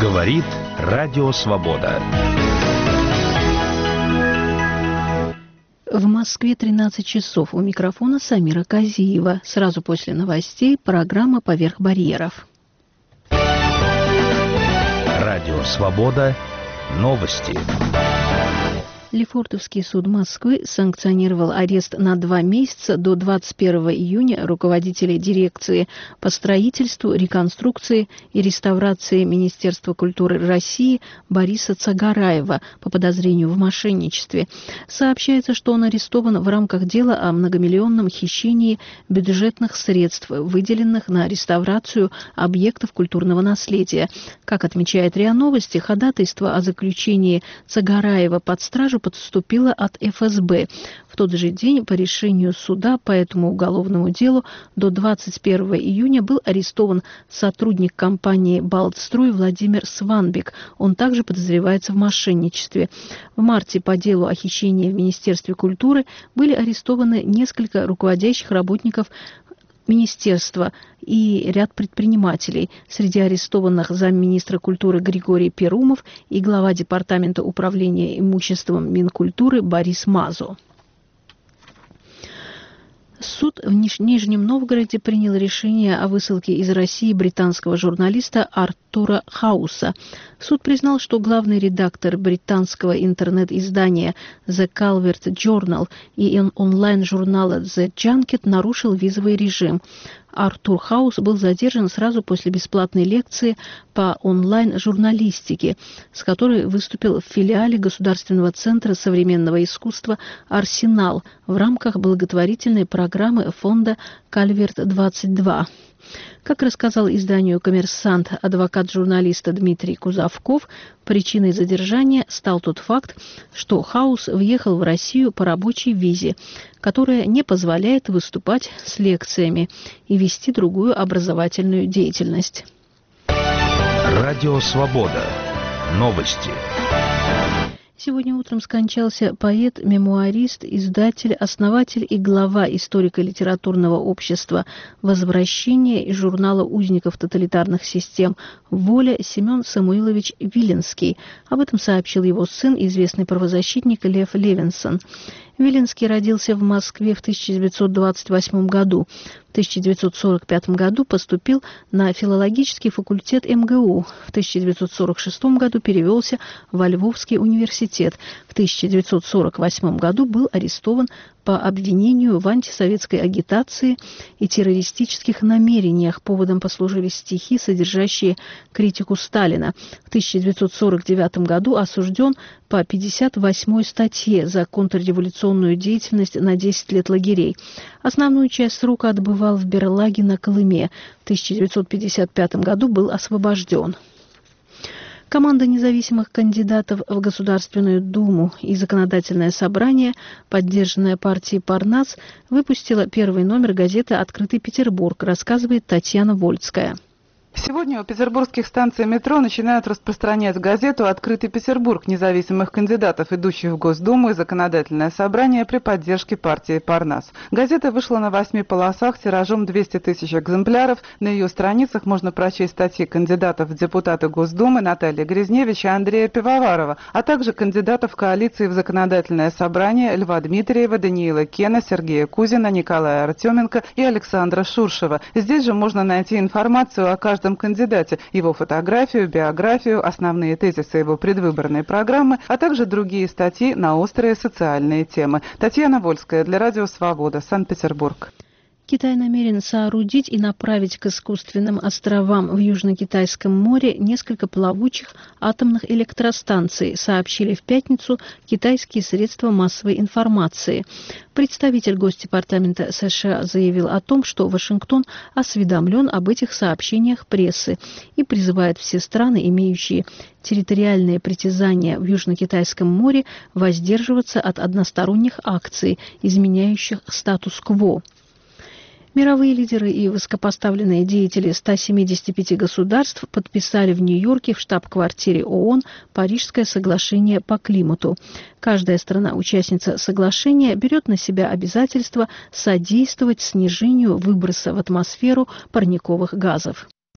Говорит Радио Свобода. В Москве 13 часов. У микрофона Самира Казиева. Сразу после новостей программа «Поверх барьеров». Радио Свобода. Новости. Лефортовский суд Москвы санкционировал арест на 2 месяца до 21 июня руководителя дирекции по строительству, реконструкции и реставрации Министерства культуры России Бориса Цагараева по подозрению в мошенничестве. Сообщается, что он арестован в рамках дела о многомиллионном хищении бюджетных средств, выделенных на реставрацию объектов культурного наследия. Как отмечает РИА Новости, ходатайство о заключении Цагараева под стражу поступила от ФСБ. В тот же день по решению суда по этому уголовному делу до 21 июня был арестован сотрудник компании «Балтстрой» Владимир Сванбек. Он также подозревается в мошенничестве. В марте по делу о хищении в Министерстве культуры были арестованы несколько руководящих работников министерства и ряд предпринимателей. Среди арестованных замминистра культуры Григорий Перумов и глава Департамента управления имуществом Минкультуры Борис Мазо. Суд в Нижнем Новгороде принял решение о высылке из России британского журналиста Артура Хауса. Суд признал, что главный редактор британского интернет-издания The Calvert Journal и онлайн-журнала The Junket нарушил визовый режим. Артур Хаус был задержан сразу после бесплатной лекции по онлайн-журналистике, с которой выступил в филиале Государственного центра современного искусства «Арсенал» в рамках благотворительной программы фонда «Кальверт-22». Как рассказал изданию «Коммерсант» адвокат журналиста Дмитрий Кузовков, причиной задержания стал тот факт, что Хаус въехал в Россию по рабочей визе, которая не позволяет выступать с лекциями и вести другую образовательную деятельность. Радио Свобода. Новости. Сегодня утром скончался поэт, мемуарист, издатель, основатель и глава историко-литературного общества «Возвращение» и журнала узников тоталитарных систем «Воля» Семен Самуилович Виленский. Об этом сообщил его сын, известный правозащитник Лев Левинсон. Виленский родился в Москве в 1928 году. В 1945 году поступил на филологический факультет МГУ. В 1946 году перевелся во Львовский университет. В 1948 году был арестован по обвинению в антисоветской агитации и террористических намерениях. Поводом послужили стихи, содержащие критику Сталина. В 1949 году осужден по 58-й статье за контрреволюционную деятельность на 10 лет лагерей. Основную часть срока отбывал в Берлаге на Колыме. В 1955 году был освобожден. Команда независимых кандидатов в Государственную Думу и Законодательное собрание, поддержанная партией Парнас, выпустила первый номер газеты «Открытый Петербург», рассказывает Татьяна Вольская. Сегодня у петербургских станций метро начинают распространять газету «Открытый Петербург» независимых кандидатов, идущих в Госдуму и Законодательное собрание при поддержке партии Парнас. Газета вышла на 8 полосах тиражом 200 тысяч экземпляров. На ее страницах можно прочесть статьи кандидатов в депутаты Госдумы Натальи Грязневич и Андрея Пивоварова, а также кандидатов коалиции в Законодательное собрание Льва Дмитриева, Даниила Кена, Сергея Кузина, Николая Артеменко и Александра Шуршева. Здесь же можно найти информацию о каждом кандидате, его фотографию, биографию, основные тезисы его предвыборной программы, а также другие статьи на острые социальные темы. Татьяна Вольская для Радио Свобода, Санкт-Петербург. Китай намерен соорудить и направить к искусственным островам в Южно-Китайском море несколько плавучих атомных электростанций, сообщили в пятницу китайские средства массовой информации. Представитель Госдепартамента США заявил о том, что Вашингтон осведомлен об этих сообщениях прессы и призывает все страны, имеющие территориальные притязания в Южно-Китайском море, воздерживаться от односторонних акций, изменяющих статус-кво. Мировые лидеры и высокопоставленные деятели 175 государств подписали в Нью-Йорке в штаб-квартире ООН Парижское соглашение по климату. Каждая страна-участница соглашения берет на себя обязательство содействовать снижению выброса в атмосферу парниковых газов.